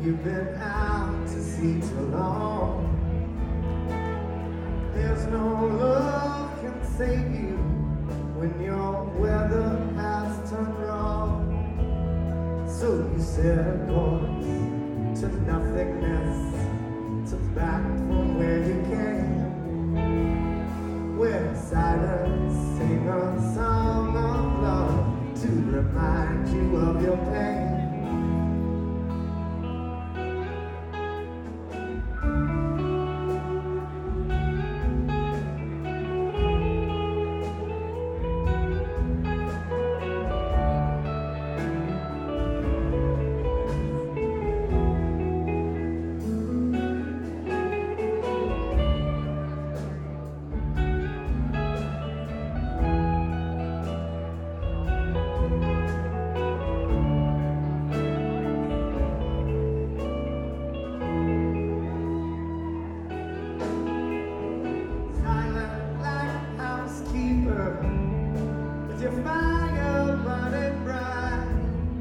You've been out to sea too long. There's no love can save you when your weather has turned wrong. So you set a course to nothingness, to back from where you came, where silence sing a song of love to remind you of your pain. With your fire burning bright,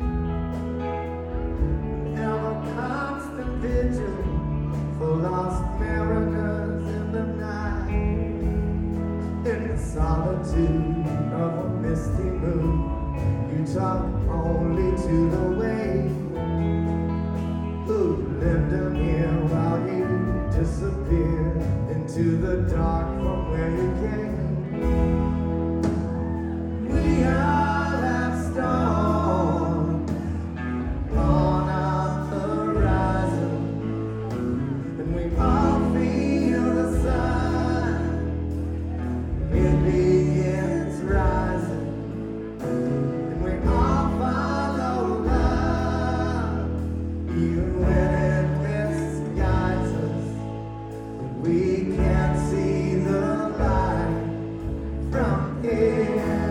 ever constant vigil for lost mariners in the night. In the solitude of a misty moon, you talk only to the wave, who lend an ear while you disappear into the dark from where you came. We all have storms on our horizon, and we all feel the sun. It begins rising, and we all follow love, even when it misguides us. We can't see the light from here.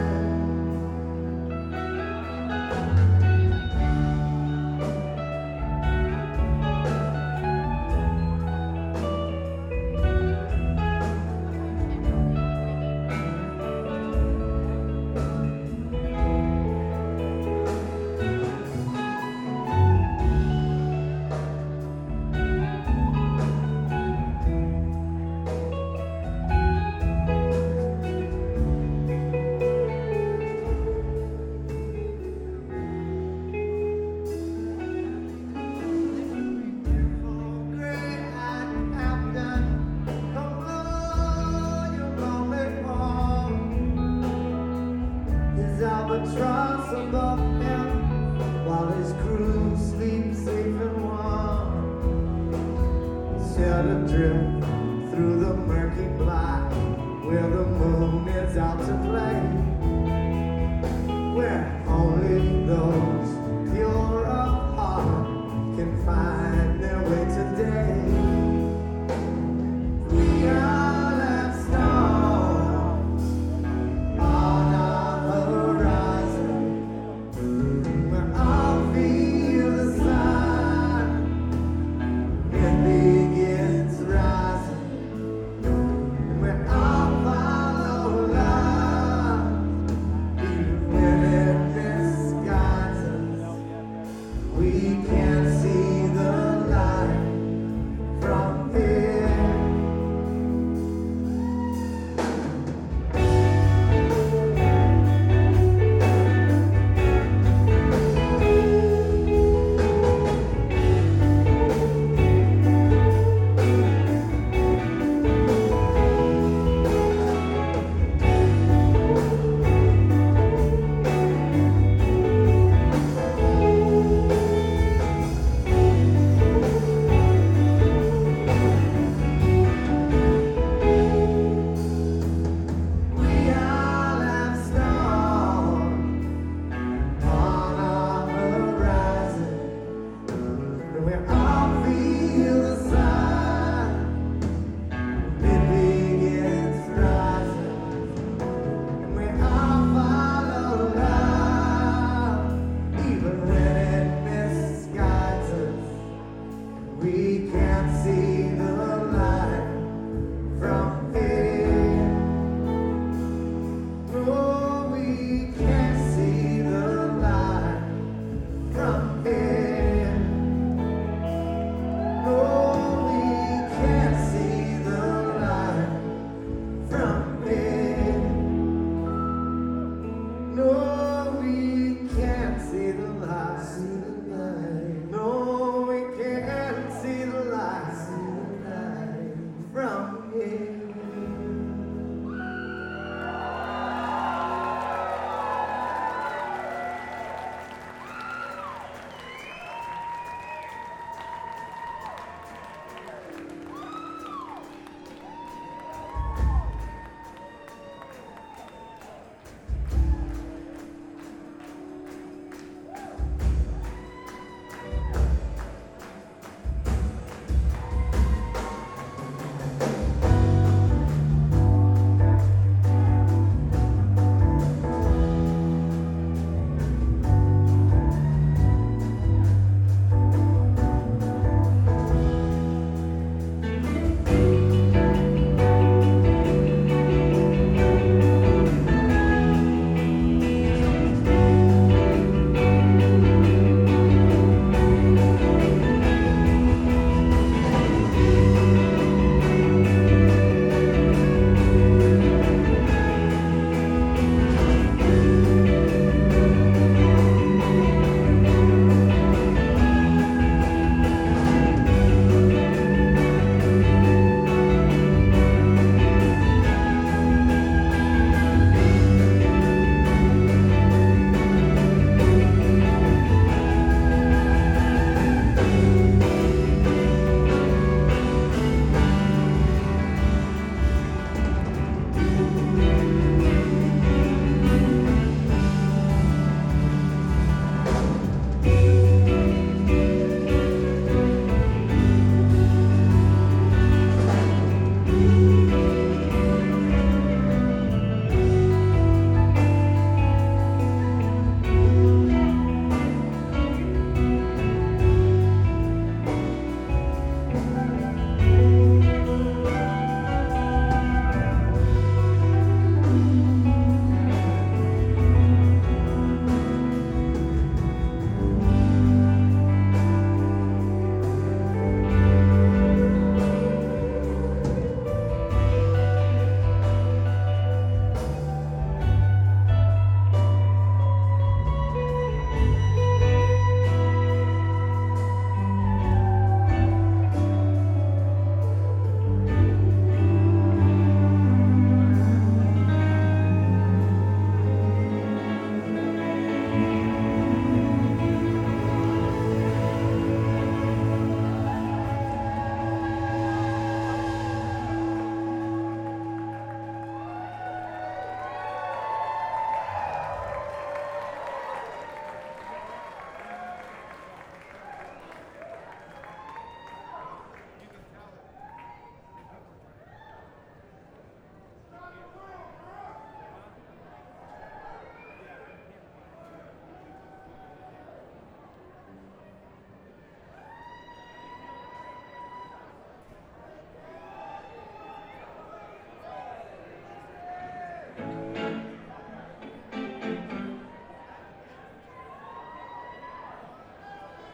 Albatross above him, while his crew sleeps safe and warm. Set adrift through the murky black, where the moon is out to play, where only those pure of heart can find